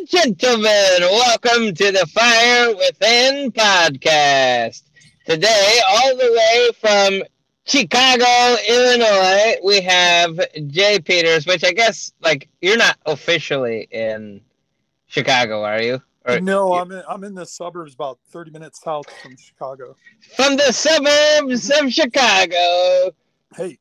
Gentlemen, welcome to the Fire Within podcast. Today, all the way from Chicago, Illinois, we have Jay Peters, which I guess, like, you're not officially in Chicago, are you? Or No, I'm in the suburbs about 30 minutes south from Chicago. from the suburbs of Chicago, Hey,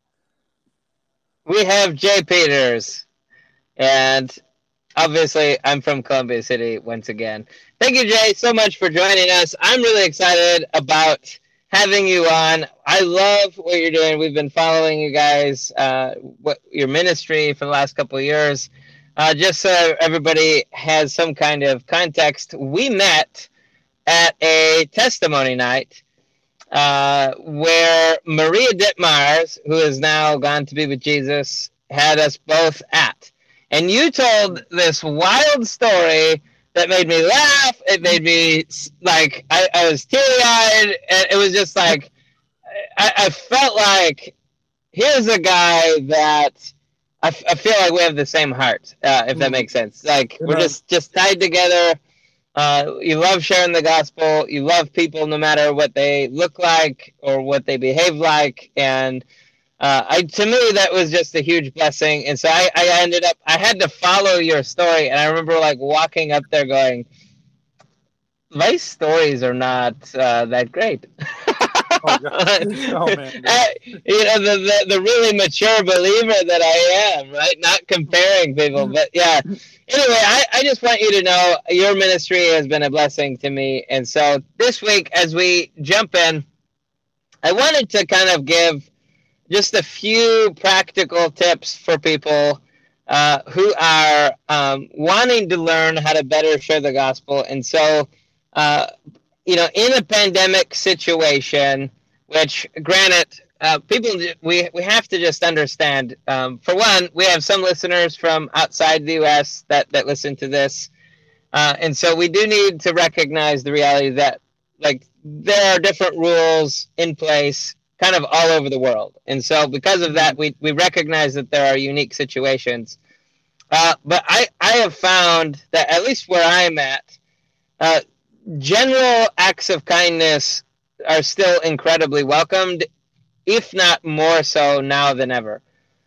we have Jay Peters. And obviously, I'm from Columbia City once again. Thank you, Jay, so much for joining us. I'm really excited about having you on. I love what you're doing. We've been following you guys, what your ministry for the last couple of years. Just so everybody has some kind of context, we met at a testimony night where Maria Dittmars, who is now gone to be with Jesus, had us both at. And you told this wild story that made me laugh. It made me, like, I was teary-eyed. And it was just like, I felt like, here's a guy that I feel like we have the same heart, if that makes sense. Like, we're just tied together. You love sharing the gospel. You love people no matter what they look like or what they behave like. And to me, that was just a huge blessing. And so I ended up, I had to follow your story. And I remember like walking up there going, my stories are not that great. oh, oh man, the really mature believer that I am, right? Not comparing people, but yeah. Anyway, I just want you to know your ministry has been a blessing to me. And so this week, as we jump in, I wanted to kind of give just a few practical tips for people who are wanting to learn how to better share the gospel. And so, in a pandemic situation, which granted, people, we have to just understand, for one, we have some listeners from outside the U.S. that listen to this. And so we do need to recognize the reality that, like, there are different rules in place kind of all over the world. And so because of that, we recognize that there are unique situations. But I have found that, at least where I'm at, general acts of kindness are still incredibly welcomed, if not more so now than ever.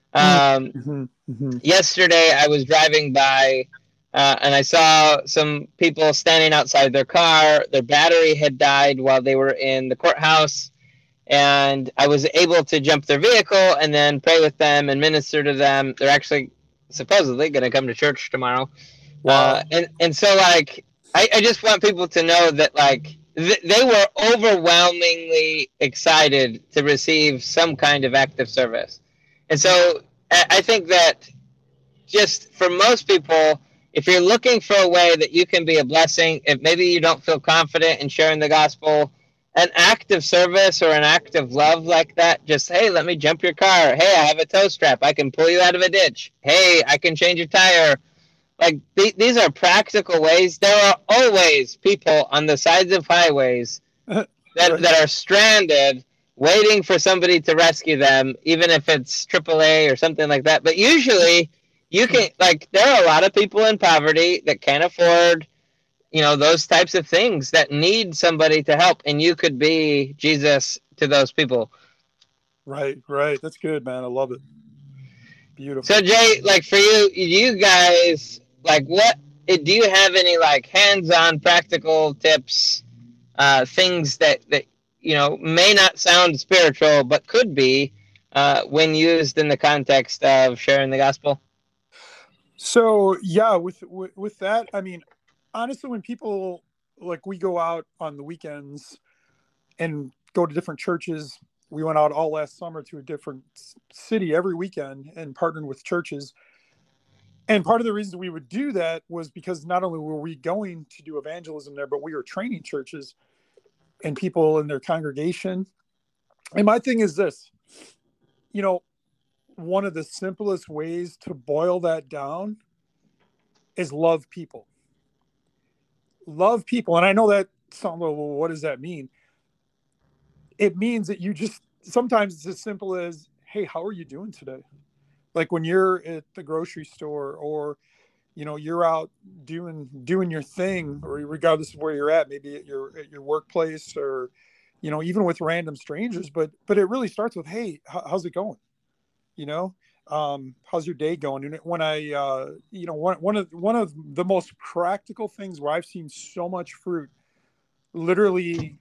Yesterday, I was driving by and I saw some people standing outside their car. Their battery had died while they were in the courthouse. And I was able to jump their vehicle and then pray with them and minister to them. They're actually supposedly going to come to church tomorrow. Wow. And so, like, I just want people to know that, like, they were overwhelmingly excited to receive some kind of active service. And so I think that just for most people, if you're looking for a way that you can be a blessing, if maybe you don't feel confident in sharing the gospel, an act of service or an act of love like that, just, hey, let me jump your car. Hey, I have a tow strap. I can pull you out of a ditch. Hey, I can change your tire. Like, these are practical ways. There are always people on the sides of highways that are stranded, waiting for somebody to rescue them, even if it's AAA or something like that. But usually, you can, like, there are a lot of people in poverty that can't afford those types of things that need somebody to help, and you could be Jesus to those people. Right. That's good, man. I love it. Beautiful. So Jay, like, for you guys, like, what do you have any like hands-on practical tips, things that may not sound spiritual but could be when used in the context of sharing the gospel? So yeah, with that, I mean, honestly, when people, like, we go out on the weekends and go to different churches. We went out all last summer to a different city every weekend and partnered with churches. And part of the reason we would do that was because not only were we going to do evangelism there, but we were training churches and people in their congregation. And my thing is this, one of the simplest ways to boil that down is love people. Love people. And I know that sounds, well, what does that mean? It means that you just, sometimes it's as simple as, hey, how are you doing today? Like when you're at the grocery store or you're out doing your thing, or regardless of where you're at, maybe at your workplace, or even with random strangers. But it really starts with, hey, how's it going? How's your day going? And when I one of the most practical things where I've seen so much fruit, literally,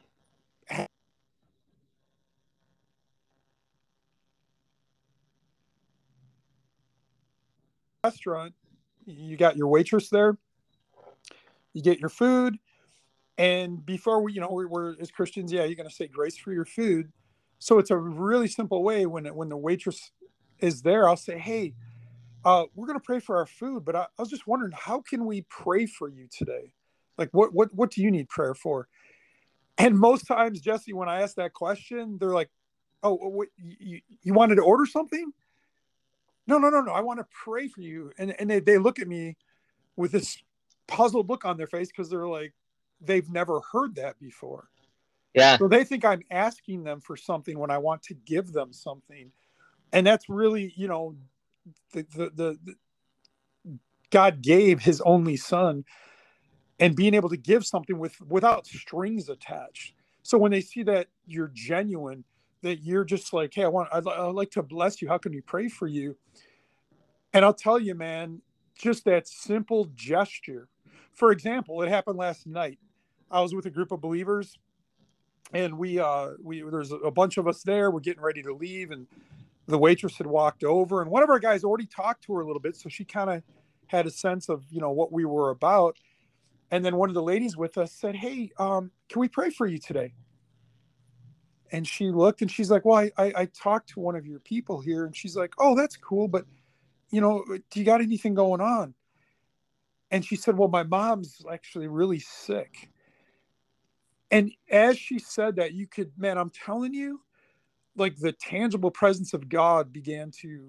restaurant, you got your waitress there, you get your food, and before we're as Christians, yeah, you're going to say grace for your food. So it's a really simple way. When the waitress is there, I'll say, hey, we're going to pray for our food, but I was just wondering, how can we pray for you today? Like, what do you need prayer for? And most times, Jesse, when I ask that question, they're like, oh, what, you wanted to order something? No, no, no, no. I want to pray for you. And they look at me with this puzzled look on their face, because they're like, they've never heard that before. Yeah. So they think I'm asking them for something when I want to give them something. And that's really, the God gave his only son, and being able to give something without strings attached. So when they see that you're genuine, that you're just like, hey, I'd like to bless you. How can we pray for you? And I'll tell you, man, just that simple gesture. For example, it happened last night. I was with a group of believers, and we there's a bunch of us there. We're getting ready to leave, and the waitress had walked over, and one of our guys already talked to her a little bit, so she kind of had a sense of what we were about. And then one of the ladies with us said, hey, can we pray for you today? And she looked, and she's like, well, I talked to one of your people here. And she's like, oh, that's cool, but do you got anything going on? And she said, well, my mom's actually really sick. And as she said that, man, I'm telling you, like, the tangible presence of God began to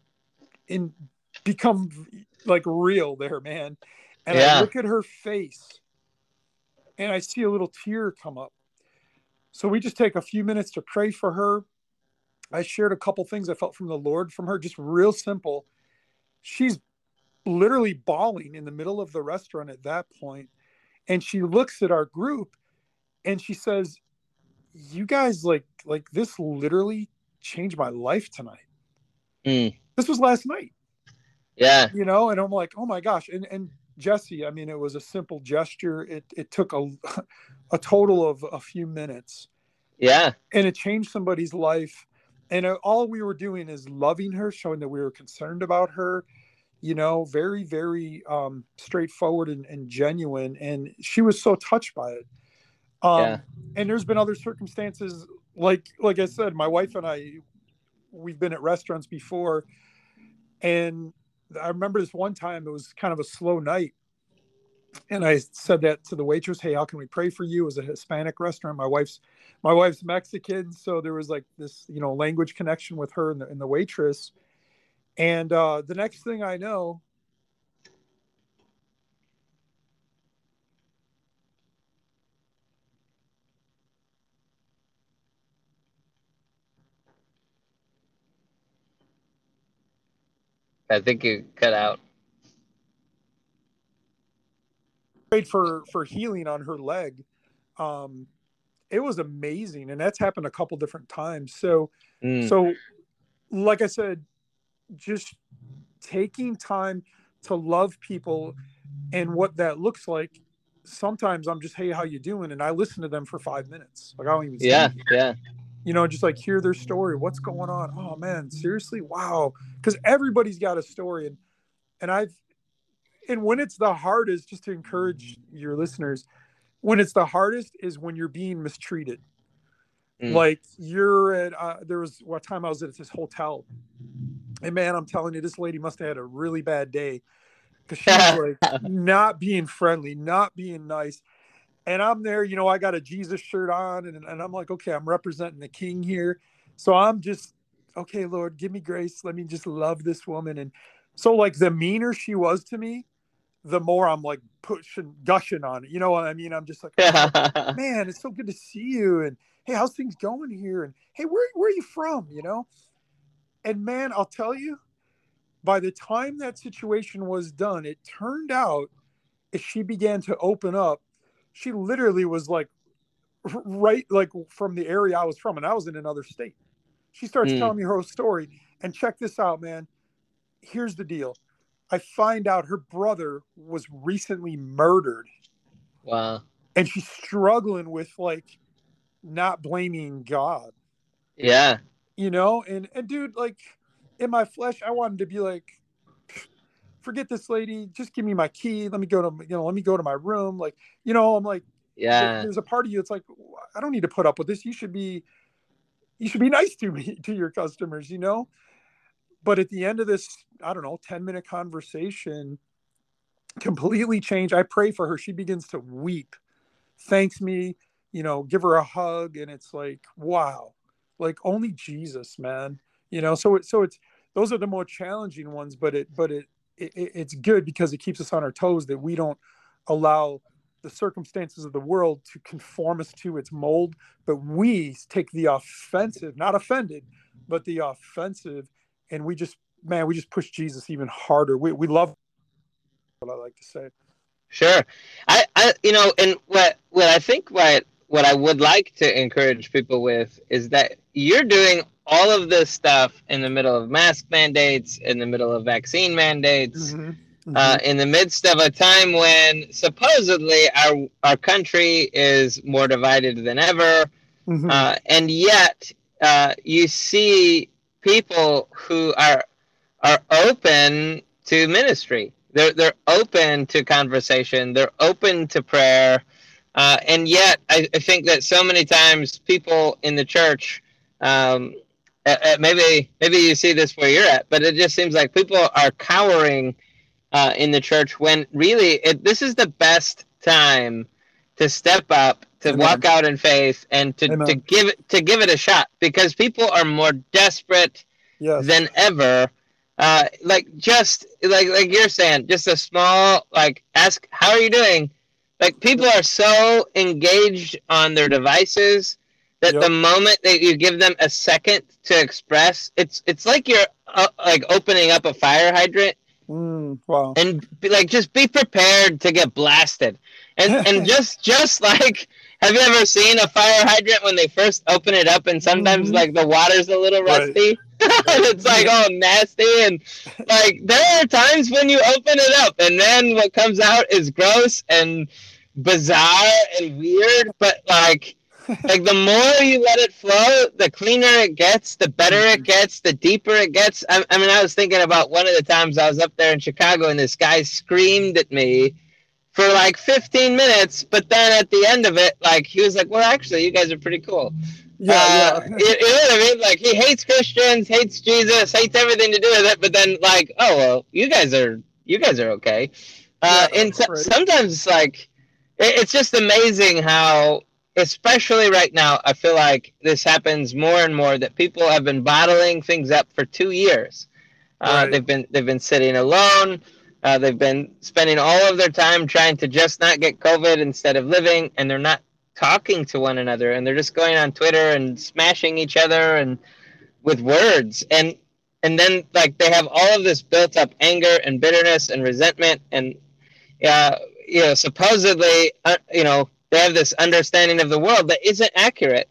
become like real there, man. And I look at her face, and I see a little tear come up. So we just take a few minutes to pray for her. I shared a couple things I felt from the Lord from her, just real simple. She's literally bawling in the middle of the restaurant at that point. And she looks at our group, and she says, you guys, like this literally changed my life tonight. This was last night. Yeah. And I'm like, oh my gosh. And Jesse, I mean, it was a simple gesture. It took a total of a few minutes. Yeah. And it changed somebody's life. And all we were doing is loving her, showing that we were concerned about her, very, very straightforward and genuine. And she was so touched by it. And there's been other circumstances, like I said, my wife and I, we've been at restaurants before. And I remember this one time, it was kind of a slow night. And I said that to the waitress, hey, how can we pray for you? It was a Hispanic restaurant. My wife's Mexican. So there was like this, language connection with her and the waitress. And the next thing I know, I think you cut out. prayed for healing on her leg. It was amazing. And that's happened a couple different times. So like I said, just taking time to love people, and what that looks like. Sometimes I'm just, hey, how you doing? And I listen to them for 5 minutes. Like, I don't even just like hear their story. What's going on? Oh man, seriously? Wow. Because everybody's got a story. And when it's the hardest, just to encourage your listeners, when it's the hardest is when you're being mistreated. Like, you're at, there was one time I was at this hotel, and man, I'm telling you, this lady must have had a really bad day, because she was like not being friendly, not being nice. And I'm there, I got a Jesus shirt on, and I'm like, okay, I'm representing the King here. So I'm just, okay, Lord, give me grace. Let me just love this woman. And so, like, the meaner she was to me, the more I'm like gushing on it. You know what I mean? I'm just like, oh, man, it's so good to see you. And hey, how's things going here? And hey, where are you from? And man, I'll tell you, by the time that situation was done, it turned out as she began to open up, she literally was like right like from the area I was from, and I was in another state. She starts Mm. telling me her story, and check this out, man. Here's the deal. I find out her brother was recently murdered, Wow. and she's struggling with like not blaming God, Yeah. and dude, like in my flesh, I wanted to be like, forget this lady, just give me my key, let me go to let me go to my room, like, I'm like, Yeah. there's a part of you, it's like, I don't need to put up with this. You should be nice to me, to your customers. But at the end of this, I don't know, 10-minute conversation, completely changed. I pray for her. She begins to weep, thanks me, give her a hug. And it's like, wow, like only Jesus, man. So it's those are the more challenging ones, but it's good because it keeps us on our toes, that we don't allow the circumstances of the world to conform us to its mold, but we take the offensive, not offended, but the offensive, and we just push Jesus even harder. We love what I like to say. Sure. And what I think what I would like to encourage people with is that you're doing all of this stuff in the middle of mask mandates, in the middle of vaccine mandates, Mm-hmm. Mm-hmm. in the midst of a time when supposedly our country is more divided than ever, Mm-hmm. and yet you see people who are open to ministry. They're open to conversation. They're open to prayer. And yet, I think that so many times people in the church, maybe you see this where you're at, but it just seems like people are cowering in the church when really this is the best time to step up, to Amen. walk out in faith, and to Amen. give it a shot, because people are more desperate Yes. than ever. Like just like you're saying, just a small like ask, how are you doing? Like people Yep. are so engaged on their devices that the Yep. moment that you give them a second to express, it's like you're like opening up a fire hydrant, Wow. and like just be prepared to get blasted, and just like, have you ever seen a fire hydrant when they first open it up and sometimes Hmm. like the water's a little Right. rusty and Right. it's like all nasty, and like there are times when you open it up and then what comes out is gross and bizarre and weird, but like the more you let it flow, the cleaner it gets, the better it gets, the deeper it gets. I mean, I was thinking about one of the times I was up there in Chicago and this guy screamed at me for like 15 minutes, but then at the end of it, like he was like, "Well, actually, you guys are pretty cool." Yeah. Yeah. You know what I mean? Like he hates Christians, hates Jesus, hates everything to do with it, but then like, oh well, you guys are okay. Yeah. And Right. sometimes it's like it's just amazing how, especially right now, I feel like this happens more and more, that people have been bottling things up for 2 years. Right. They've been sitting alone. They've been spending all of their time trying to just not get COVID instead of living, and they're not talking to one another, and they're just going on Twitter and smashing each other and with words, and then like they have all of this built up anger and bitterness and resentment, and uh, supposedly, they have this understanding of the world that isn't accurate.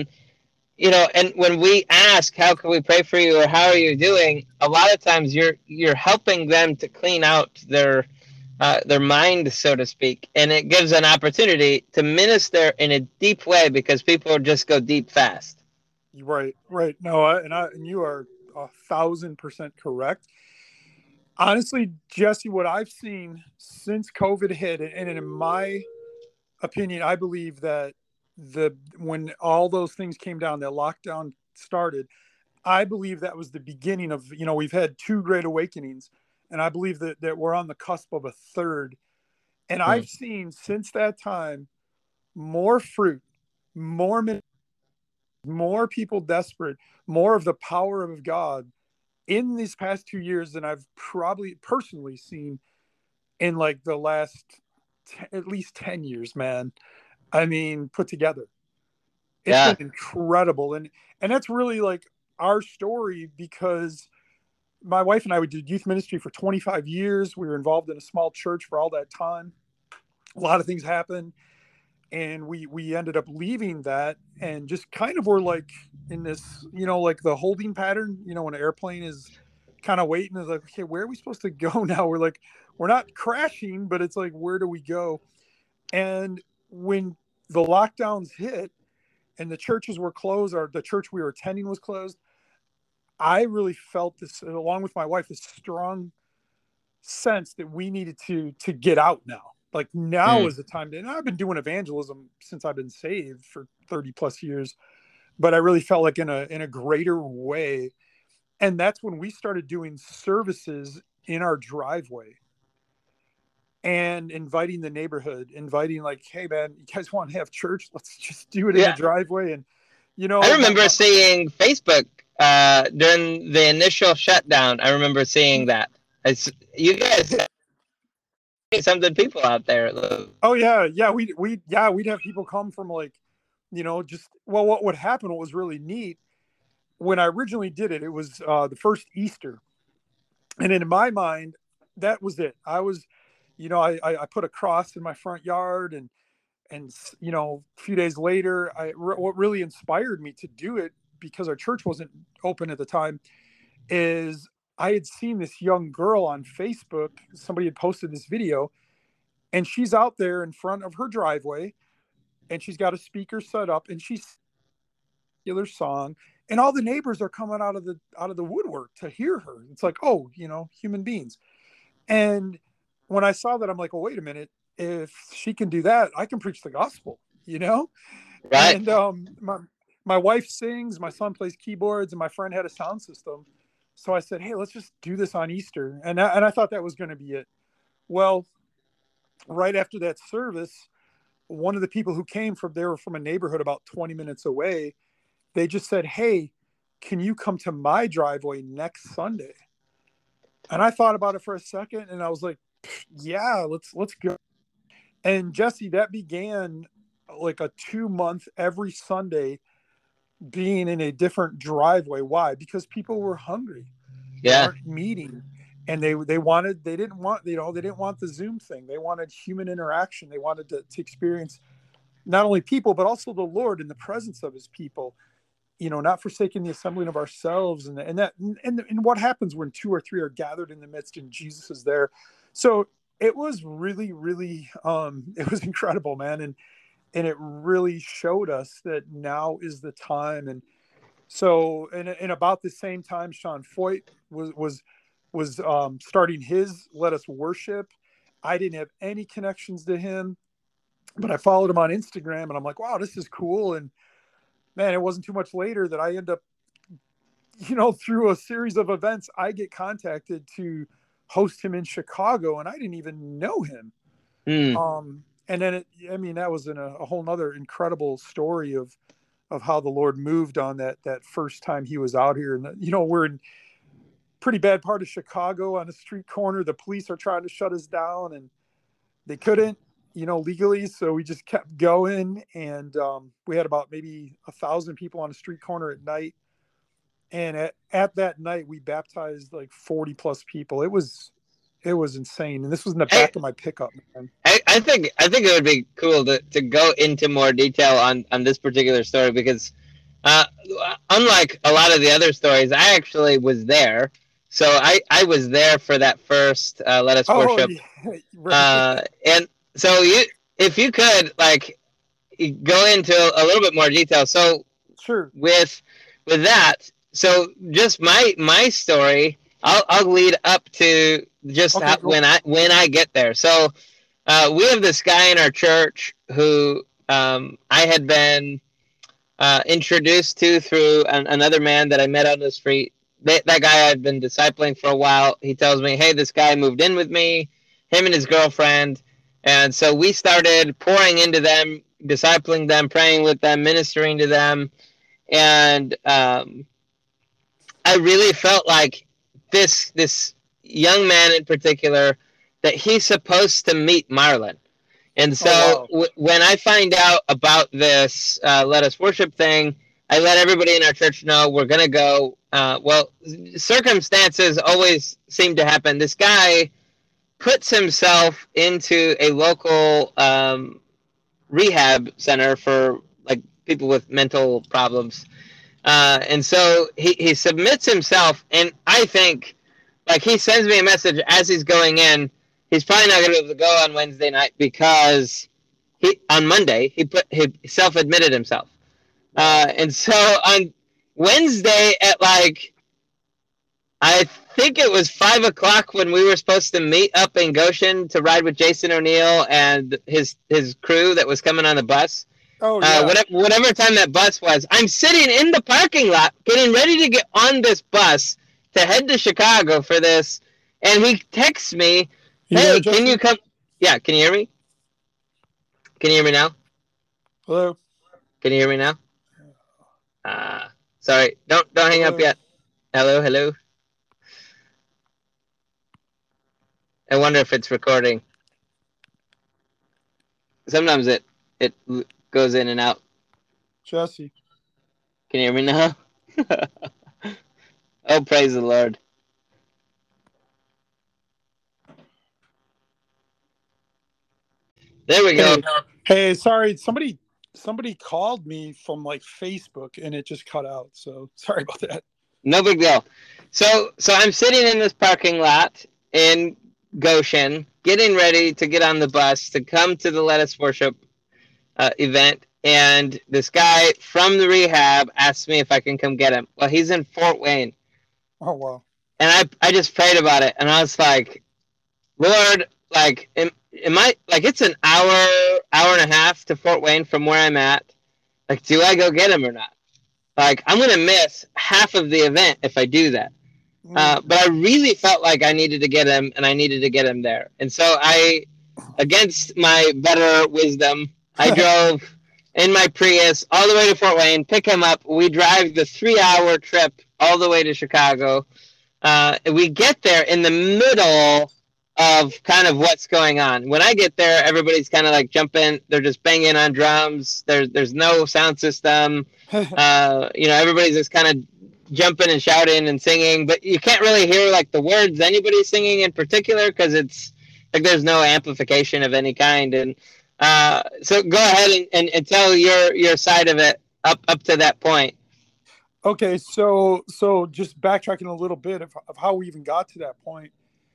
And when we ask, how can we pray for you, or how are you doing? A lot of times you're helping them to clean out their mind, so to speak. And it gives an opportunity to minister in a deep way, because people just go deep fast. Right. Right. No, and you are 1,000% correct. Honestly, Jesse, what I've seen since COVID hit, and in my opinion, I believe that when all those things came down, that lockdown started, I believe that was the beginning of, we've had two great awakenings, and I believe that we're on the cusp of a third. And Hmm. I've seen since that time more fruit, more more people desperate, more of the power of God in these past 2 years than I've probably personally seen in like the last at least 10 years, man. I mean, put together. It's been Yeah. incredible. And that's really like our story, because my wife and I, we did youth ministry for 25 years. We were involved in a small church for all that time. A lot of things happened, and we ended up leaving that and just kind of were like in this, like the holding pattern, when an airplane is kind of waiting, is like, okay, where are we supposed to go now? We're like, we're not crashing, but it's like, where do we go? And when the lockdowns hit and the churches were closed, or the church we were attending was closed, I really felt this, along with my wife, this strong sense that we needed to get out now. Like now is the time to, and I've been doing evangelism since I've been saved for 30 plus years, but I really felt like in a greater way. And that's when we started doing services in our driveway and inviting the neighborhood, inviting like, hey man, you guys want to have church? Let's just do it in the driveway. And, I remember seeing Facebook during the initial shutdown. I remember seeing that. You guys something people out there. Oh yeah. We'd have people come from like, what would happen, what was really neat when I originally did it, it was the first Easter. And in my mind, that was it. I was, I put a cross in my front yard, and a few days later, what really inspired me to do it, because our church wasn't open at the time, is I had seen this young girl on Facebook. Somebody had posted this video, and she's out there in front of her driveway, and she's got a speaker set up, and she's a particular song, and all the neighbors are coming out of the woodwork to hear her. It's like, oh, human beings. And when I saw that, I'm like, well, wait a minute. If she can do that, I can preach the gospel, Right. And my wife sings, my son plays keyboards, and my friend had a sound system. So I said, hey, let's just do this on Easter. And I thought that was going to be it. Well, right after that service, one of the people who came they were from a neighborhood about 20 minutes away. They just said, hey, can you come to my driveway next Sunday? And I thought about it for a second, and I was like, yeah, let's go. And Jesse, that began like a 2-month every Sunday being in a different driveway. Why? Because people were hungry. They weren't meeting, and they didn't want the Zoom thing. They wanted human interaction. They wanted to experience not only people, but also the Lord in the presence of his people, not forsaking the assembling of ourselves. And what happens when 2 or 3 are gathered in the midst and Jesus is there. So it was really, really, it was incredible, man. And it really showed us that now is the time. And so, and about the same time, Sean Foyt was starting his Let Us Worship. I didn't have any connections to him, but I followed him on Instagram, and I'm like, wow, this is cool. And man, it wasn't too much later that I end up, through a series of events, I get contacted to host him in Chicago, and I didn't even know him. And then that was in a whole nother incredible story of how the Lord moved on that first time he was out here. And we're in pretty bad part of Chicago on a street corner. The police are trying to shut us down, and they couldn't, legally. So we just kept going. And we had about maybe 1,000 people on a street corner at night. And at that night, we baptized like 40 plus people. It was insane. And this was in the back of my pickup, man. I think it would be cool to go into more detail on this particular story, because unlike a lot of the other stories, I actually was there. So I was there for that first Let Us Worship. Yeah. Right. And so if you could go into a little bit more detail. So sure. With that, so just my story, I'll lead up to just cool. when I get there. So we have this guy in our church who I had been introduced to through another man that I met on the street. That guy I'd been discipling for a while. He tells me, hey, this guy moved in with me, him and his girlfriend. And so we started pouring into them, discipling them, praying with them, ministering to them. And I really felt like this young man in particular, that he's supposed to meet Marlon. And so when I find out about this Let Us Worship thing, I let everybody in our church know we're going to go. Well, circumstances always seem to happen. This guy puts himself into a local rehab center for like people with mental problems. And so he submits himself, and I think like he sends me a message as he's going in. He's probably not going to be able to go on Wednesday night because on Monday he self-admitted himself. And so on Wednesday at like I think it was 5 o'clock when we were supposed to meet up in Goshen to ride with Jason O'Neill and his crew that was coming on the bus. Oh, yeah. Whatever time that bus was, I'm sitting in the parking lot getting ready to get on this bus to head to Chicago for this. And he texts me, hey, can you come? Yeah, can you hear me? Can you hear me now? Hello? Can you hear me now? Sorry, don't hang up yet. Hello. I wonder if it's recording. Sometimes it goes in and out. Jesse. Can you hear me now? Oh, praise the Lord. There we go. Hey, sorry. Somebody called me from like Facebook and it just cut out. So sorry about that. No big deal. So I'm sitting in this parking lot in Goshen, getting ready to get on the bus to come to the Let Us Worship event. And this guy from the rehab asked me if I can come get him. Well, he's in Fort Wayne. Oh, wow. And I just prayed about it. And I was like, Lord, like, am I, like, it's an hour and a half to Fort Wayne from where I'm at. Like, do I go get him or not? Like, I'm going to miss half of the event if I do that. But I really felt like I needed to get him, and I needed to get him there. And so I, against my better wisdom, I drove in my Prius all the way to Fort Wayne, pick him up. We drive the 3-hour trip all the way to Chicago. We get there in the middle of kind of what's going on. When I get there, everybody's kind of like jumping. They're just banging on drums. There's no sound system. Everybody's just kind of jumping and shouting and singing, but you can't really hear like the words anybody's singing in particular because it's like there's no amplification of any kind. And so go ahead and tell your side of it up to that point. Okay, so just backtracking a little bit of how we even got to that point.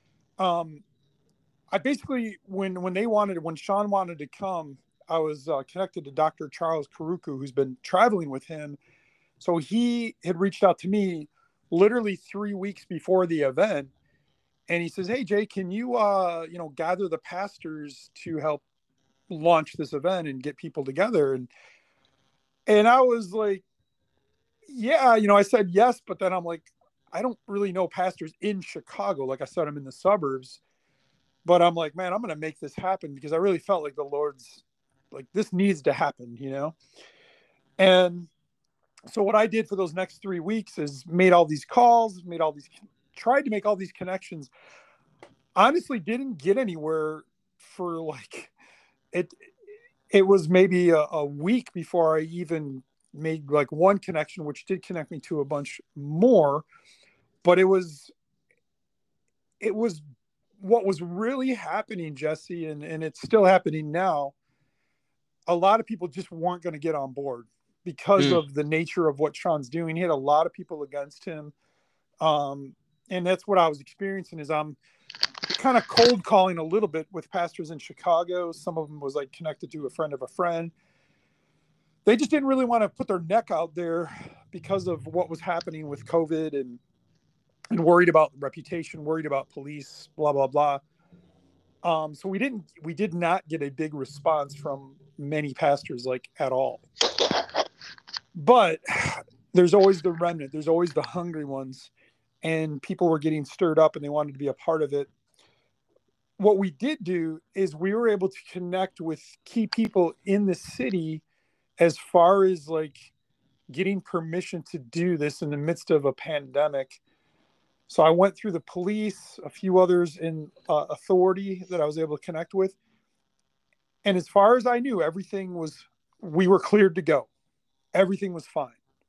I basically when Sean wanted to come, I was connected to Dr. Charles Karuku, who's been traveling with him. So he had reached out to me literally 3 weeks before the event. And he says, hey, Jay, can you, gather the pastors to help launch this event and get people together? And I was like, yeah, I said yes. But then I'm like, I don't really know pastors in Chicago. Like I said, I'm in the suburbs. But I'm like, man, I'm going to make this happen because I really felt like the Lord's like, this needs to happen, And so what I did for those next 3 weeks is made all these calls, tried to make all these connections. Honestly, didn't get anywhere for like it was maybe a week before I even made like one connection, which did connect me to a bunch more. But it was what was really happening, Jesse, and it's still happening now. A lot of people just weren't going to get on board because of the nature of what Sean's doing. He had a lot of people against him. And that's what I was experiencing is I'm kind of cold calling a little bit with pastors in Chicago. Some of them was like connected to a friend of a friend. They just didn't really want to put their neck out there because of what was happening with COVID and worried about reputation, worried about police, blah, blah, blah. So we did not get a big response from many pastors like at all. But there's always the remnant. There's always the hungry ones. And people were getting stirred up and they wanted to be a part of it. What we did do is we were able to connect with key people in the city as far as like getting permission to do this in the midst of a pandemic. So I went through the police, a few others in authority that I was able to connect with. And as far as I knew, we were cleared to go. Everything was fine.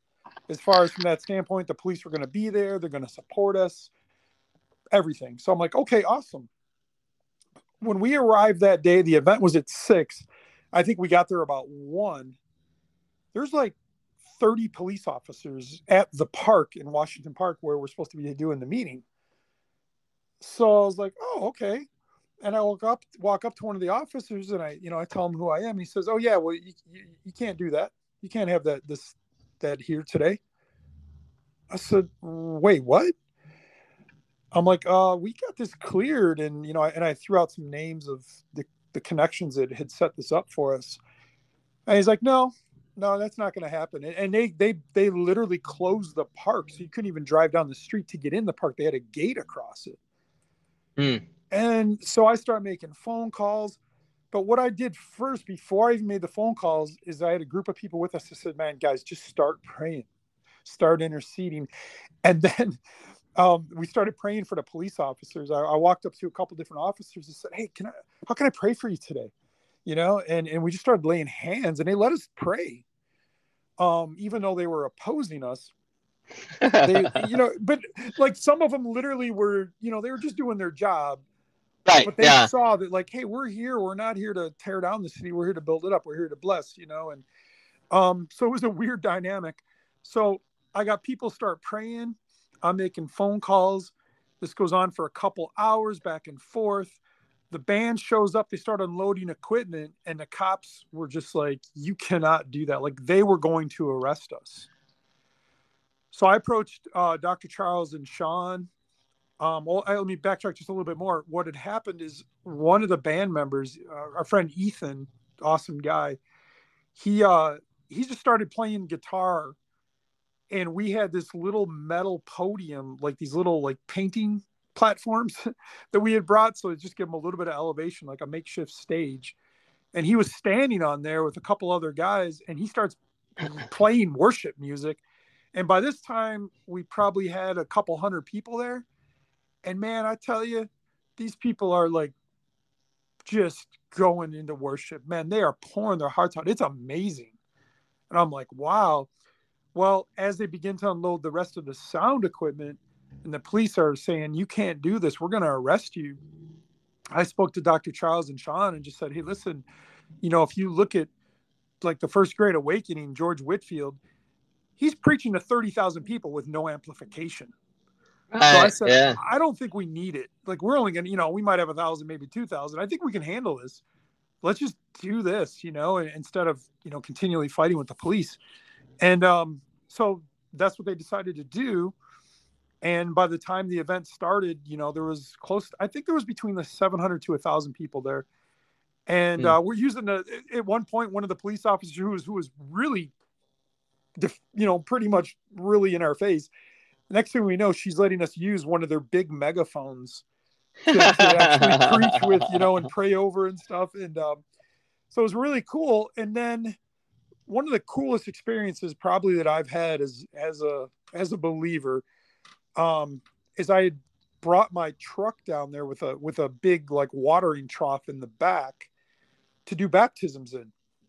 as far as from that standpoint, the police were going to be there. They're going to support us, everything. So I'm like, okay, awesome. When we arrived that day, the event was at 6. I think we got there about 1. There's like 30 police officers at the park in Washington Park where we're supposed to be doing the meeting. So I was like, oh, okay. And I walk up to one of the officers, and I tell him who I am. And he says, oh yeah, well, you can't do that. You can't have that here today. I said, wait, what? I'm like, we got this cleared. And, I threw out some names of the connections that had set this up for us. And he's like, no, that's not going to happen. And they literally closed the park. So you couldn't even drive down the street to get in the park. They had a gate across it. And so I started making phone calls. But what I did first, before I even made the phone calls, is I had a group of people with us that said, man, guys, just start praying, start interceding. And then we started praying for the police officers. I walked up to a couple different officers and said, hey, how can I pray for you today? And we just started laying hands, and they let us pray. Even though they were opposing us. But like some of them literally were, they were just doing their job. Right. But they saw that, like, hey, we're here. We're not here to tear down the city. We're here to build it up. We're here to bless, and so it was a weird dynamic. So I got people start praying. I'm making phone calls. This goes on for a couple hours back and forth. The band shows up. They start unloading equipment, and the cops were just like, you cannot do that. Like, they were going to arrest us. So I approached Dr. Charles and Sean. Let me backtrack just a little bit more. What had happened is one of the band members, our friend Ethan, awesome guy, he just started playing guitar, and we had this little metal podium, like these little like painting platforms that we had brought. So it just give him a little bit of elevation, like a makeshift stage. And he was standing on there with a couple other guys, and he starts playing worship music. And by this time, we probably had a couple hundred people there. And man, I tell you, these people are like just going into worship. Man, they are pouring their hearts out. It's amazing. And I'm like, wow. Well, as they begin to unload the rest of the sound equipment, and the police are saying, you can't do this, we're going to arrest you. I spoke to Dr. Charles and Sean and just said, hey, listen, if you look at like the First Great Awakening, George Whitefield, he's preaching to 30,000 people with no amplification. So I said, I don't think we need it. Like, we're only going to, we might have 1,000, maybe 2,000. I think we can handle this. Let's just do this, instead of, continually fighting with the police. And so that's what they decided to do. And by the time the event started, there was I think there was between 700 to 1,000 people there. And we're using at one point, one of the police officers who was really, pretty much really in our face. The next thing we know, she's letting us use one of their big megaphones to actually preach with, and pray over and stuff. And so it was really cool. And then one of the coolest experiences probably that I've had as a believer is I had brought my truck down there with a big like watering trough in the back to do baptisms in.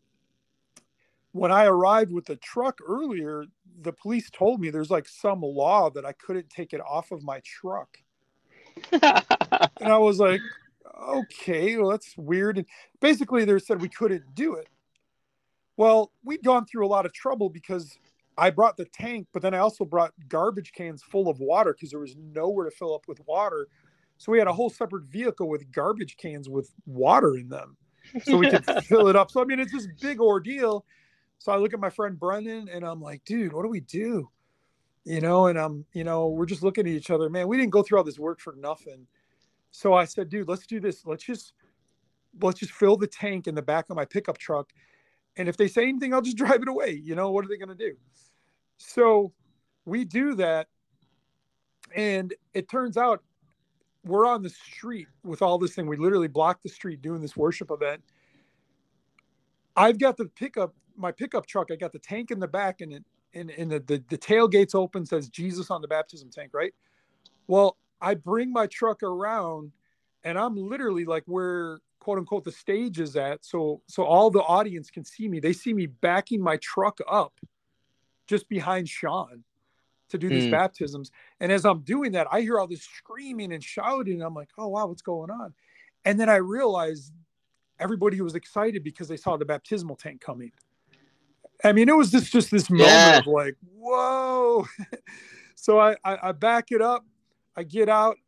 When I arrived with the truck earlier, the police told me there's like some law that I couldn't take it off of my truck. And I was like, okay, well, that's weird. And basically they said we couldn't do it. Well, we'd gone through a lot of trouble because I brought the tank, but then I also brought garbage cans full of water because there was nowhere to fill up with water. So we had a whole separate vehicle with garbage cans with water in them so we could fill it up. So, I mean, it's this big ordeal. So I look at my friend Brendan and I'm like, dude, what do we do? And we're just looking at each other, man, we didn't go through all this work for nothing. So I said, dude, let's do this. Let's just fill the tank in the back of my pickup truck. And if they say anything, I'll just drive it away. What are they going to do? So we do that. And it turns out we're on the street with all this thing. We literally blocked the street doing this worship event. I've got my pickup truck. I got the tank in the back, and the tailgate's open, says Jesus on the baptism tank, right? Well, I bring my truck around, and I'm literally like where, quote unquote, the stage is at. So all the audience can see me. They see me backing my truck up just behind Sean to do these baptisms. And as I'm doing that, I hear all this screaming and shouting. And I'm like, oh, wow, what's going on? And then I realized everybody was excited because they saw the baptismal tank coming. I mean, it was just this moment of like, whoa. So I back it up. I get out.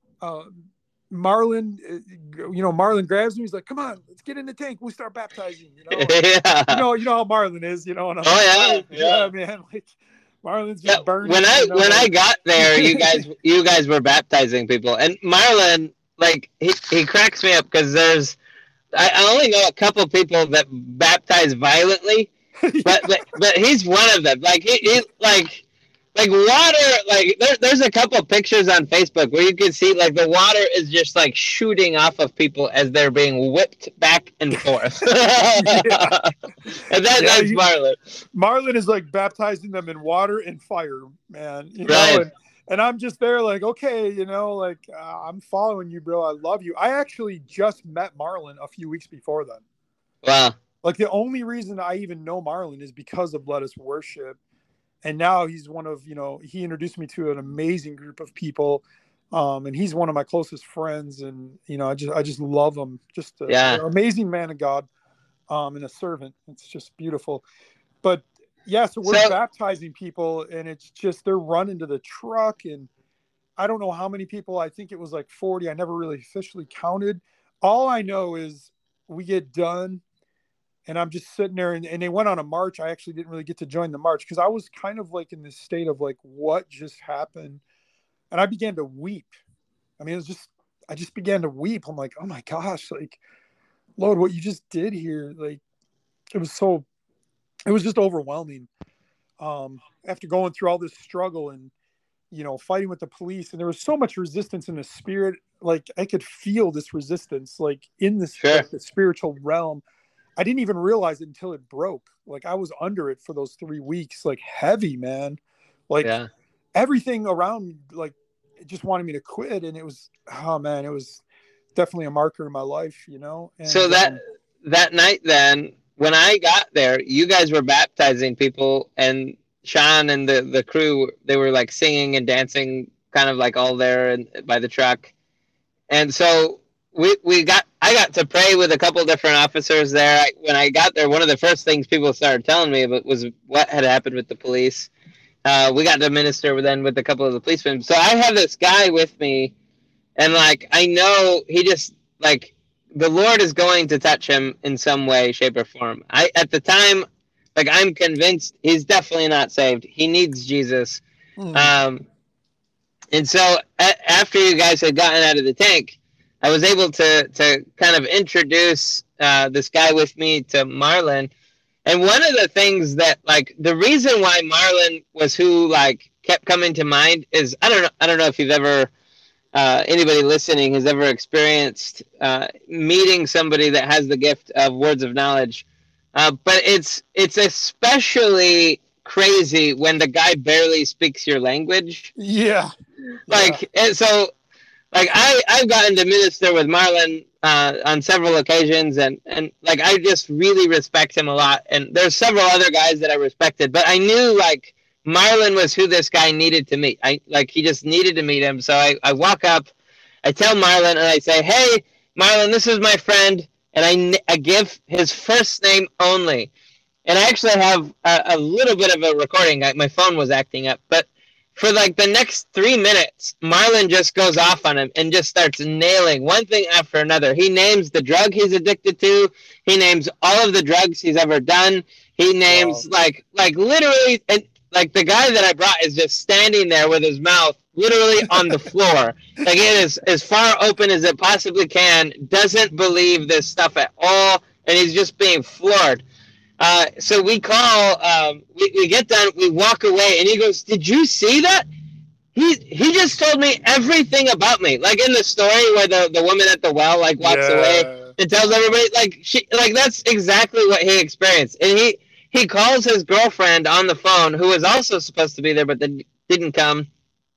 Marlon, Marlon grabs me. He's like, come on, let's get in the tank. We start baptizing, you know? You know how Marlon is, you know? And I'm yeah, man. Like, Marlon's just burning. When I got there, you guys were baptizing people. And Marlon, like, he cracks me up because I only know a couple people that baptize violently, but he's one of them. Like he like water, like there's a couple pictures on Facebook where you can see like the water is just like shooting off of people as they're being whipped back and forth. And that's Marlon. Marlon is like baptizing them in water and fire, man. You know? And I'm just there like, okay, you know, like I'm following you, bro. I love you. I actually just met Marlon a few weeks before then. Wow. Like the only reason I even know Marlon is because of Let Us Worship. And now he's one of, he introduced me to an amazing group of people. And he's one of my closest friends. And, I just love him. Just an amazing man of God and a servant. It's just beautiful. But yeah, so we're baptizing people and it's just, they're running to the truck. And I don't know how many people, I think it was like 40. I never really officially counted. All I know is we get done. And I'm just sitting there and they went on a march. I actually didn't really get to join the march because I was kind of like in this state of like, what just happened? And I began to weep. I mean, I just began to weep. I'm like, oh my gosh, like, Lord, what you just did here. Like, it was just overwhelming. After going through all this struggle and, fighting with the police, and there was so much resistance in the spirit. Like I could feel this resistance, like in this like, the spiritual realm. I didn't even realize it until it broke. Like I was under it for those 3 weeks, like heavy, man. Like everything around me, like it just wanted me to quit. And it was, oh man, it was definitely a marker in my life, And, so that night then, when I got there, you guys were baptizing people and Sean and the crew, they were like singing and dancing kind of like all there by the truck. And so I got to pray with a couple different officers there. When I got there, one of the first things people started telling me about was what had happened with the police. We got to minister with a couple of the policemen. So I have this guy with me, and like I know he just like the Lord is going to touch him in some way, shape, or form. At the time, like I'm convinced he's definitely not saved. He needs Jesus. And so after you guys had gotten out of the tank, I was able to kind of introduce this guy with me to Marlon. And one of the things that, like, the reason why Marlon was who, like, kept coming to mind is, I don't know if you've ever, anybody listening has ever experienced meeting somebody that has the gift of words of knowledge. But it's especially crazy when the guy barely speaks your language. Yeah. Like, and so... Like I've gotten to minister with Marlon on several occasions, and like I just really respect him a lot. And there's several other guys that I respected, but I knew like Marlon was who this guy needed to meet. He just needed to meet him. So I walk up, I tell Marlon, and I say, "Hey, Marlon, this is my friend," and I give his first name only. And I actually have a little bit of a recording. My phone was acting up, but. For like the next 3 minutes, Marlon just goes off on him and just starts nailing one thing after another. He names the drug he's addicted to. He names all of the drugs he's ever done. He names like literally, and like the guy that I brought is just standing there with his mouth literally on the floor. Like it is as far open as it possibly can. Doesn't believe this stuff at all, and he's just being floored. So we call, we get done, we walk away, and he goes, "Did you see that? He just told me everything about me." Like in the story where the woman at the well, like walks away and tells everybody, like that's exactly what he experienced. And he calls his girlfriend on the phone, who was also supposed to be there, but didn't come.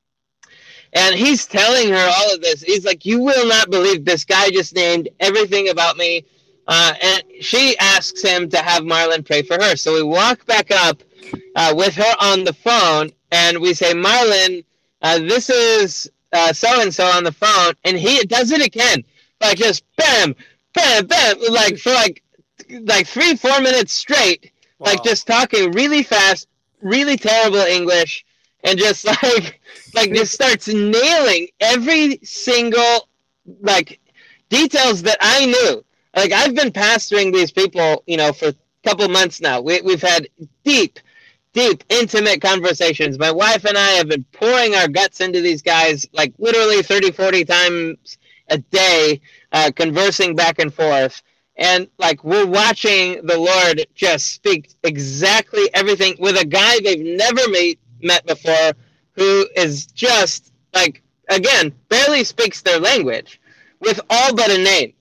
And he's telling her all of this. He's like, "You will not believe this guy just named everything about me." And she asks him to have Marlon pray for her. So we walk back up, with her on the phone, and we say, Marlon, this is so-and-so on the phone, and he does it again, like just bam, bam, bam, like for like 3-4 minutes straight, Wow. like just talking really fast, really terrible English, and just like just starts nailing every single like details that I knew. Like I've been pastoring these people, for a couple months now. We've had deep, intimate conversations. My wife and I have been pouring our guts into these guys, like literally 30, 40 times a day, conversing back and forth. And like we're watching the Lord just speak exactly everything with a guy they've never met before, who is just like, again, barely speaks their language, with all but a name.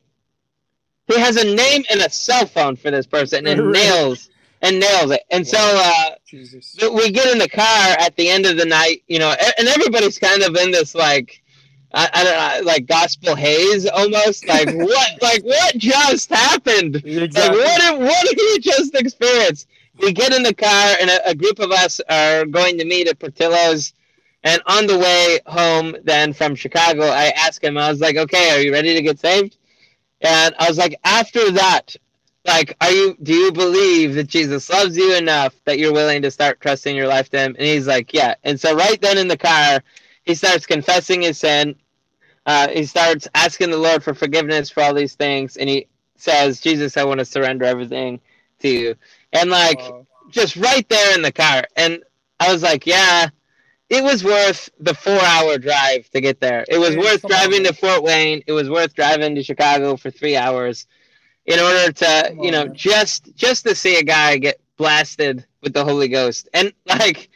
He has a name and a cell phone for this person, and nails it. And Wow. so we get in the car at the end of the night, and everybody's kind of in this like, I don't know, like gospel haze almost. Like what just happened? Exactly. Like what did we just experience? We get in the car, and a group of us are going to meet at Portillo's. And on the way home, then from Chicago, I asked him. I was like, "Okay, are you ready to get saved?" And I was like, after that, like, do you believe that Jesus loves you enough that you're willing to start trusting your life to him? And he's like, yeah. And so right then in the car, he starts confessing his sin. He starts asking the Lord for forgiveness for all these things. And he says, Jesus, I want to surrender everything to you. And like, just right there in the car. And I was like, yeah, it was worth the 4-hour drive to get there. It was worth driving to Fort Wayne. It was worth driving to Chicago for 3 hours in order to, just to see a guy get blasted with the Holy Ghost. And like,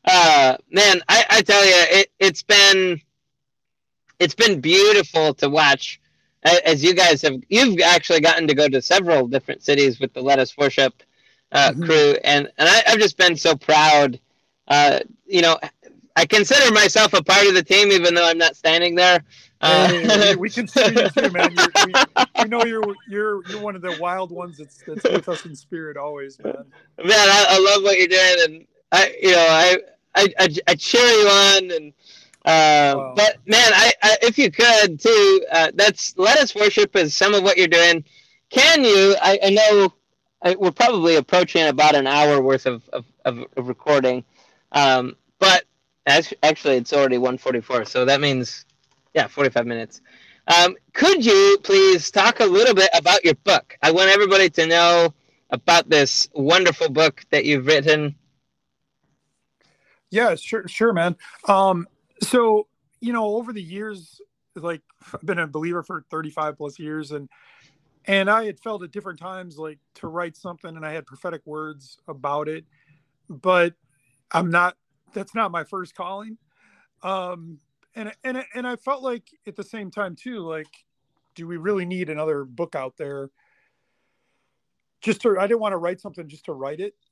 man, I tell you, it's been beautiful to watch. As you've actually gotten to go to several different cities with the Let Us Worship crew, and I've just been so proud. I consider myself a part of the team, even though I'm not standing there. Hey, we consider you too, man. We know you're one of the wild ones that's with us in spirit always, man. Man, I love what you're doing, and I cheer you on, and wow. But man, I if you could too, that's Let Us Worship is some of what you're doing. Can you? I know we're probably approaching about an hour worth of recording, but actually it's already 1:44, so that means 45 minutes. Could you please talk a little bit about your book? I want everybody to know about this wonderful book that you've written. Yeah, sure, man. So, over the years, like I've been a believer for 35 plus years, and I had felt at different times like to write something, and I had prophetic words about it, but that's not my first calling. And I felt like at the same time too, like, do we really need another book out there? I didn't want to write something just to write it.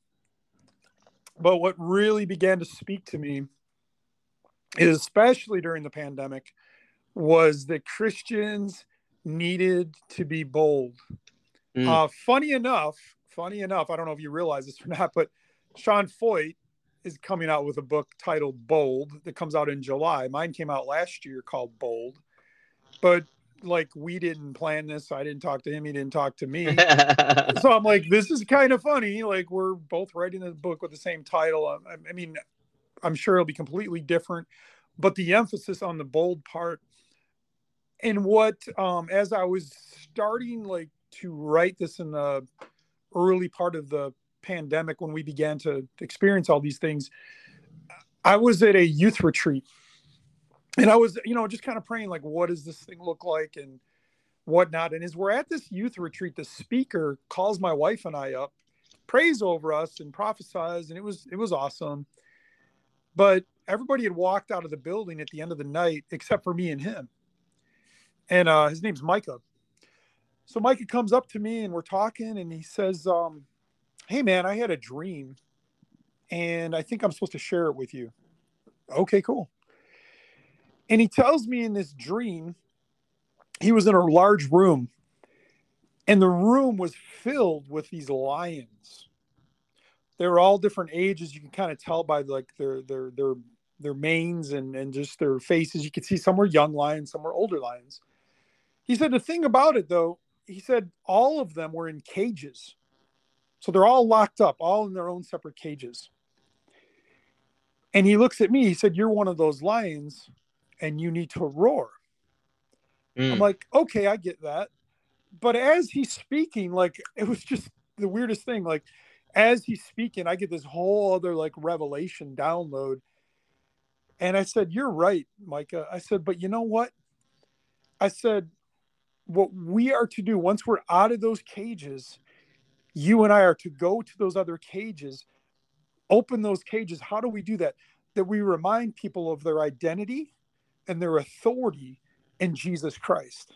But what really began to speak to me, especially during the pandemic, was that Christians needed to be bold. Funny enough, I don't know if you realize this or not, but Sean Feucht is coming out with a book titled Bold that comes out in July. Mine came out last year called Bold, but like we didn't plan this. I didn't talk to him. He didn't talk to me. So I'm like, this is kind of funny. Like we're both writing a book with the same title. I mean, I'm sure it'll be completely different, but the emphasis on the bold part. And what, as I was starting like to write this in the early part of the pandemic, when we began to experience all these things, I was at a youth retreat, and I was, just kind of praying, like, what does this thing look like and whatnot. And as we're at this youth retreat, the speaker calls my wife and I up, prays over us and prophesies, and it was awesome. But everybody had walked out of the building at the end of the night except for me and him. And his name's Micah. So Micah comes up to me and we're talking, and he says, hey man, I had a dream and I think I'm supposed to share it with you. Okay, cool. And he tells me in this dream, he was in a large room, and the room was filled with these lions. they were all different ages. You can kind of tell by like their manes and just their faces. You could see some were young lions, some were older lions. He said the thing about it though, he said all of them were in cages. So they're all locked up, all in their own separate cages. And he looks at me, he said, "You're one of those lions and you need to roar." I'm like, okay, I get that. But as he's speaking, like, it was just the weirdest thing. Like, as he's speaking, I get this whole other like revelation download. And I said, "You're right, Micah." I said, "But you know what?" I said, "What we are to do once we're out of those cages, you and I are to go to those other cages, open those cages. How do we do that? That we remind people of their identity and their authority in Jesus Christ."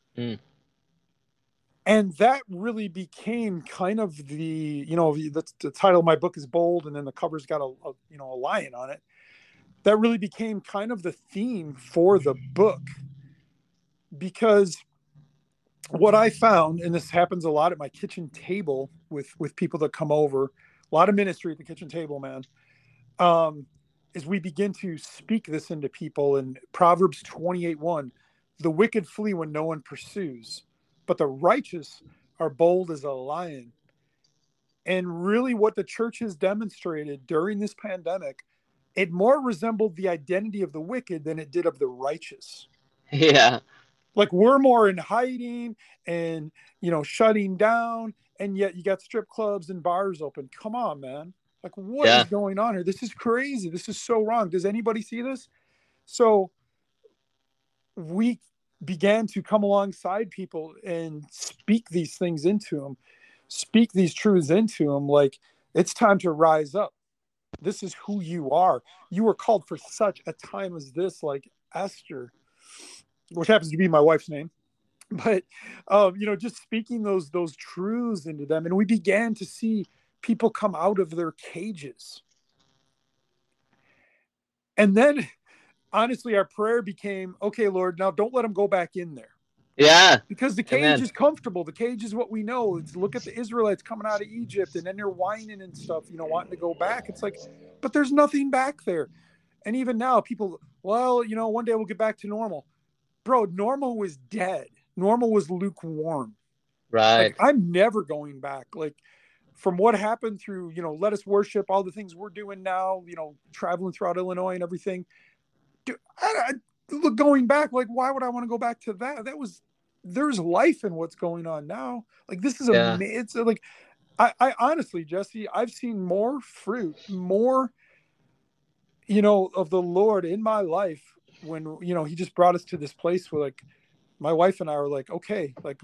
And that really became kind of the, the title of my book is bold, and then the cover's got a lion on it. That really became kind of the theme for the book, because what I found, and this happens a lot at my kitchen table with people that come over, a lot of ministry at the kitchen table, man, is we begin to speak this into people. In Proverbs 28:1, the wicked flee when no one pursues, but the righteous are bold as a lion. And really what the church has demonstrated during this pandemic, it more resembled the identity of the wicked than it did of the righteous. Yeah. Like, we're more in hiding and, shutting down, and yet you got strip clubs and bars open. Come on, man. Like, what is going on here? This is crazy. This is so wrong. Does anybody see this? So we began to come alongside people and speak these things into them, speak these truths into them. Like, it's time to rise up. This is who you are. You were called for such a time as this, like Esther, which happens to be my wife's name. But, just speaking those truths into them. And we began to see people come out of their cages. And then, honestly, our prayer became, okay, Lord, now don't let them go back in there. Yeah. Because the cage is comfortable. The cage is what we know. It's, look at the Israelites coming out of Egypt, and then they're whining and stuff, wanting to go back. It's like, but there's nothing back there. And even now, people, well, one day we'll get back to normal. Bro, normal was dead. Normal was lukewarm. Right. Like, I'm never going back. Like, from what happened through, Let Us Worship, all the things we're doing now, traveling throughout Illinois and everything. Dude, going back, like, why would I want to go back to that? There's life in what's going on now. Like, this is it's like, I honestly, Jesse, I've seen more fruit, more, of the Lord in my life when, he just brought us to this place where, like, my wife and I were like, okay, like,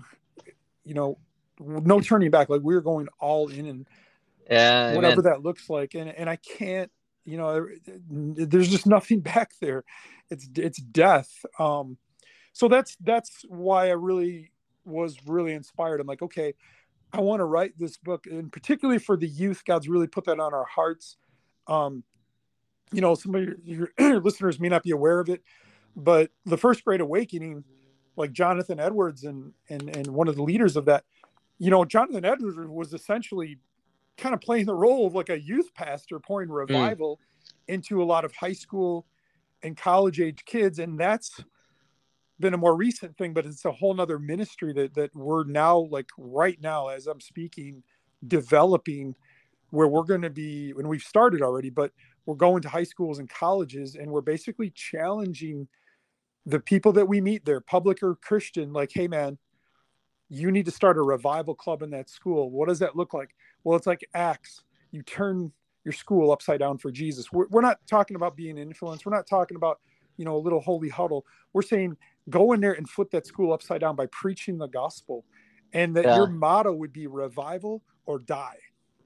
no turning back. Like, we're going all in, and whatever that looks like. And I can't, there's just nothing back there. It's death. So that's why I was really inspired. I'm like, okay, I want to write this book, and particularly for the youth. God's really put that on our hearts. Some of your listeners may not be aware of it, but the First Great Awakening, like Jonathan Edwards and one of the leaders of that, Jonathan Edwards was essentially kind of playing the role of like a youth pastor, pouring revival into a lot of high school and college age kids. And that's been a more recent thing, but it's a whole nother ministry that we're now, like, right now, as I'm speaking, developing, where we're going to be, and we've started already, but we're going to high schools and colleges, and we're basically challenging the people that we meet there, public or Christian, like, hey man, you need to start a revival club in that school. What does that look like? Well, it's like Acts. You turn your school upside down for Jesus. We're not talking about being influenced. We're not talking about, a little holy huddle. We're saying go in there and flip that school upside down by preaching the gospel, and that your motto would be revival or die.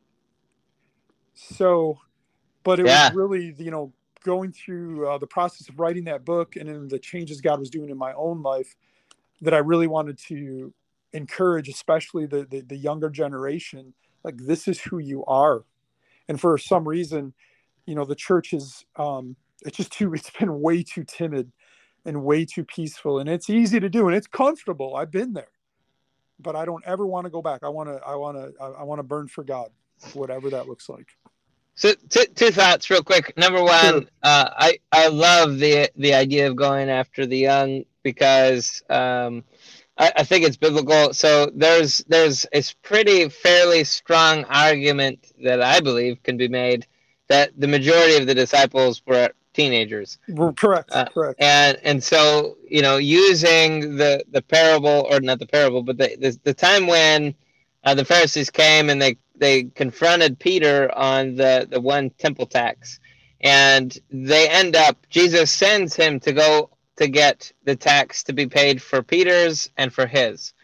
So, but it was really, going through the process of writing that book, and then the changes God was doing in my own life, that I really wanted to encourage, especially the younger generation. Like, this is who you are. And for some reason, the church is, it's been way too timid and way too peaceful, and it's easy to do, and it's comfortable. I've been there, but I don't ever want to go back. I want to burn for God, whatever that looks like. So two thoughts real quick. Number Sure. one, I love the idea of going after the young because I think it's biblical. So there's a pretty fairly strong argument that I believe can be made that the majority of the disciples were teenagers. Correct. Correct. And so using the parable, or not the parable, but the time when the Pharisees came and they confronted Peter on the one temple tax, and they end up, Jesus sends him to go to get the tax to be paid for Peter's and for his.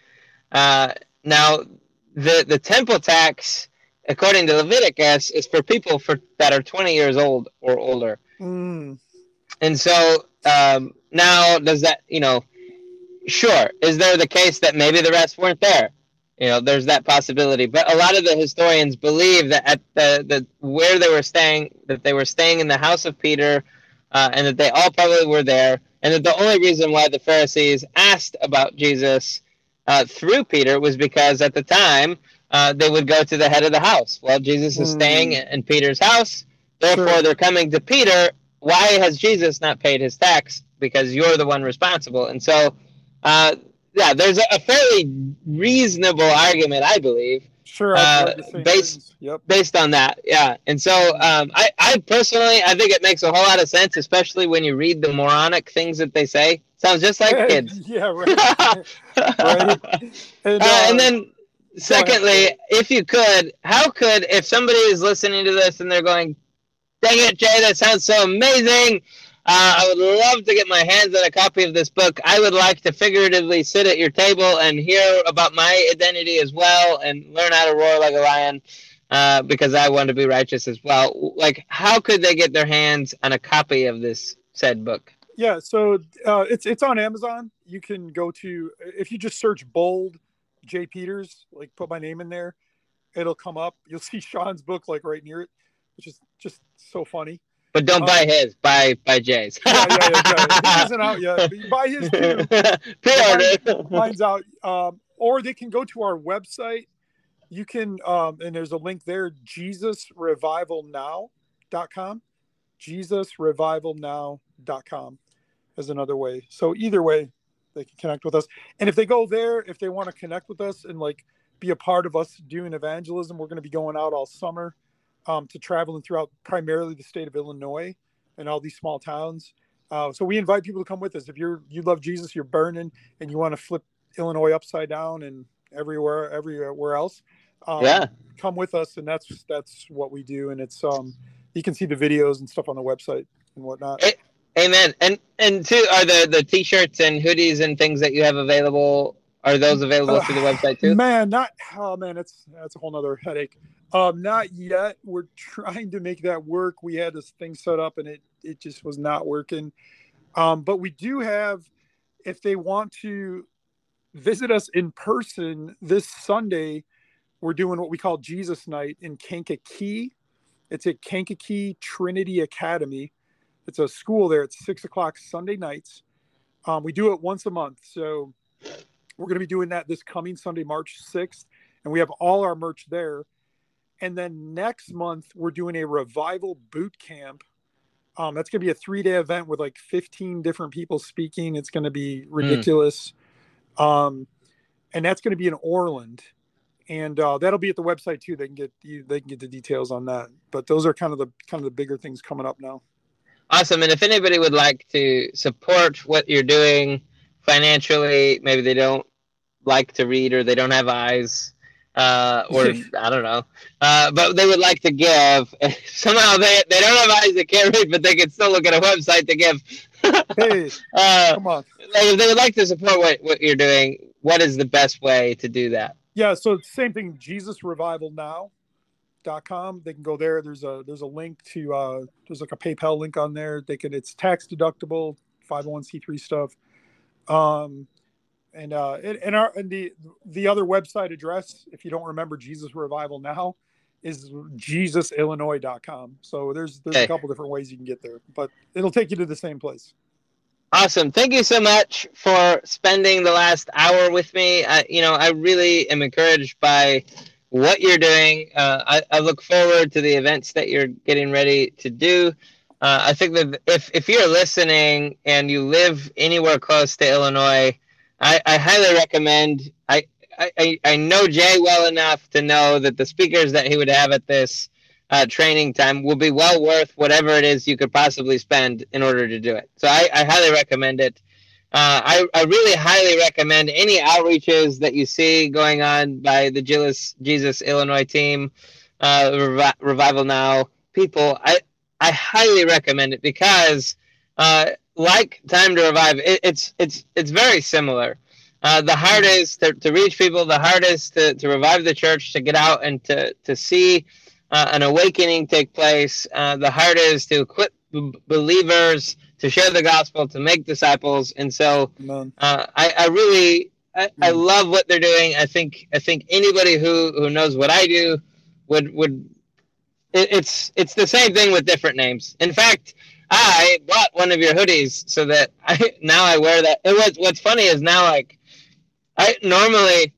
Now the temple tax, according to Leviticus, is for people that are 20 years old or older. Mm. And so now does that, sure, is there the case that maybe the rest weren't there? There's that possibility. But a lot of the historians believe that at the where they were staying, that they were staying in the house of Peter, and that they all probably were there, and that the only reason why the Pharisees asked about Jesus through Peter was because at the time they would go to the head of the house. Well, Jesus is staying in Peter's house, therefore Sure. they're coming to Peter. Why has Jesus not paid his tax? Because you're the one responsible. And so, yeah, there's a fairly reasonable argument, I believe, Sure. I've read the same things. Yep. based on that. Yeah. And so I personally, I think it makes a whole lot of sense, especially when you read the moronic things that they say. Sounds just like kids. Yeah, right. Right. And then secondly, if you could, if somebody is listening to this and they're going, dang it, Jay, that sounds so amazing. I would love to get my hands on a copy of this book. I would like to figuratively sit at your table and hear about my identity as well and learn how to roar like a lion, because I want to be righteous as well. Like, how could they get their hands on a copy of this said book? Yeah, so it's on Amazon. You can go to, if you just search Bold J. Peters, like put my name in there, it'll come up. You'll see Sean's book like right near it, which is just so funny. But don't buy his, buy Jay's. Yeah. He isn't out yet. But you buy his too. Mine's out. Or they can go to our website. You can, and there's a link there, JesusRevivalNow.com. JesusRevivalNow.com is another way. So either way, they can connect with us. And if they go there, if they want to connect with us and like be a part of us doing evangelism, we're going to be going out all summer to traveling throughout primarily the state of Illinois and all these small towns. So we invite people to come with us. If you love Jesus, you're burning, and you want to flip Illinois upside down and everywhere else, come with us. And that's what we do. And it's you can see the videos and stuff on the website and whatnot. Amen. And too, are the t-shirts and hoodies and things that you have available, are those available through the website too? Man, that's a whole nother headache. Not yet. We're trying to make that work. We had this thing set up and it just was not working. But we do have, if they want to visit us in person this Sunday, we're doing what we call Jesus Night in Kankakee. It's at Kankakee Trinity Academy. It's a school there. It's 6:00 Sunday nights. We do it once a month. So we're going to be doing that this coming Sunday, March 6th. And we have all our merch there. And then next month, we're doing a revival boot camp. That's going to be a 3-day event with like 15 different people speaking. It's going to be ridiculous. And that's going to be in Orland. And that'll be at the website too. They can get the details on that. But those are kind of the bigger things coming up now. Awesome. And if anybody would like to support what you're doing financially, maybe they don't like to read or they don't have eyes, or I don't know, but they would like to give. Somehow they don't have eyes, they can't read, but they can still look at a website to give. Hey, come on. If they would like to support what you're doing, what is the best way to do that? Yeah, so same thing, JesusRevivalNow.com. They can go there. There's a link to there's like a PayPal link on there. It's tax deductible, 501c3 stuff. And the other website address, if you don't remember Jesus Revival Now, is JesusIllinois.com. So there's a couple different ways you can get there, but it'll take you to the same place. Awesome. Thank you so much for spending the last hour with me. I really am encouraged by what you're doing. I look forward to the events that you're getting ready to do. I think that if you're listening and you live anywhere close to Illinois, I highly recommend. I know Jay well enough to know that the speakers that he would have at this training time will be well worth whatever it is you could possibly spend in order to do it. So I highly recommend it. I really highly recommend any outreaches that you see going on by the Jesus Illinois team, Revival Now people. I highly recommend it because, like Time to Revive, it's very similar. The hard is to reach people. The hard is to revive the church, to get out and to see an awakening take place. The hard is to equip believers to share the gospel, to make disciples. And so I really I love what they're doing. I think anybody who knows what I do would it's the same thing with different names. In fact, I bought one of your hoodies so that now I wear that. What's funny is now, like, I normally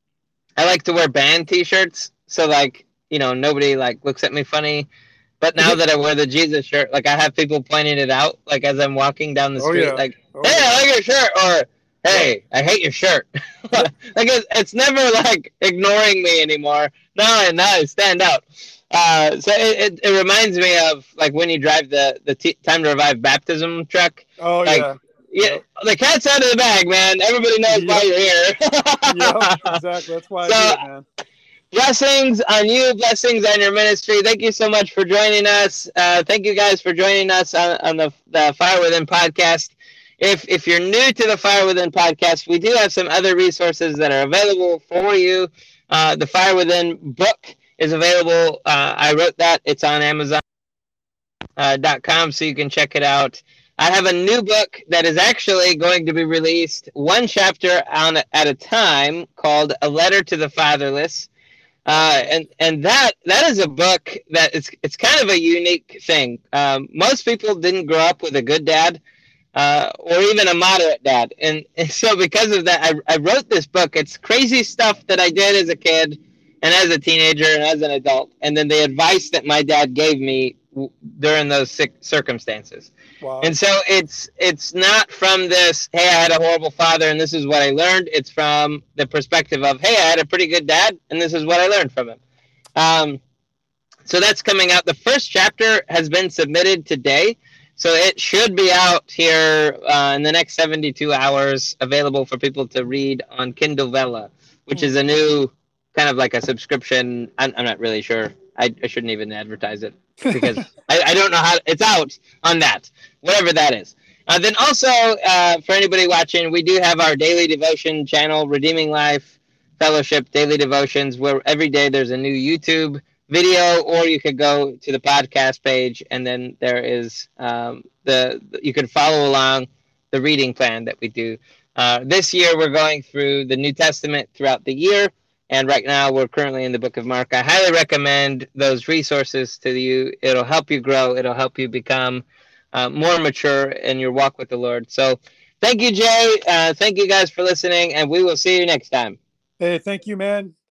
I like to wear band T-shirts, so, like, nobody, like, looks at me funny. But now that I wear the Jesus shirt, like, I have people pointing it out, like, as I'm walking down the street, like, hey, I like your shirt, or hey, I hate your shirt. Like, it's never, like, ignoring me anymore. Now I stand out. So it reminds me of, like, when you drive the Time to Revive baptism truck. Oh, like, yeah, the cat's out of the bag, man. Everybody knows why you're here. Yeah, exactly. That's why I do it, man. Blessings on you, blessings on your ministry. Thank you so much for joining us. Thank you guys for joining us on the Fire Within podcast. If you're new to the Fire Within podcast, we do have some other resources that are available for you. The Fire Within book is available. I wrote that. It's on Amazon.com, so you can check it out. I have a new book that is actually going to be released one chapter at a time, called A Letter to the Fatherless. And that is a book that it's kind of a unique thing. Most people didn't grow up with a good dad, or even a moderate dad. And so because of that, I wrote this book. It's crazy stuff that I did as a kid and as a teenager and as an adult. And then the advice that my dad gave me during those circumstances. Wow. And so it's not from this, hey, I had a horrible father and this is what I learned. It's from the perspective of, hey, I had a pretty good dad and this is what I learned from him. So that's coming out. The first chapter has been submitted today. So it should be out here in the next 72 hours, available for people to read on Kindle Vella, which is a new kind of like a subscription. I'm not really sure. I shouldn't even advertise it because I don't know how it's out on that, whatever that is. Then also, for anybody watching, we do have our daily devotion channel, Redeeming Life Fellowship Daily Devotions, where every day there's a new YouTube video, or you could go to the podcast page, and then there is you can follow along the reading plan that we do. This year, we're going through the New Testament throughout the year. And right now, we're currently in the book of Mark. I highly recommend those resources to you. It'll help you grow. It'll help you become more mature in your walk with the Lord. So thank you, Jay. Thank you guys for listening, and we will see you next time. Hey, thank you, man.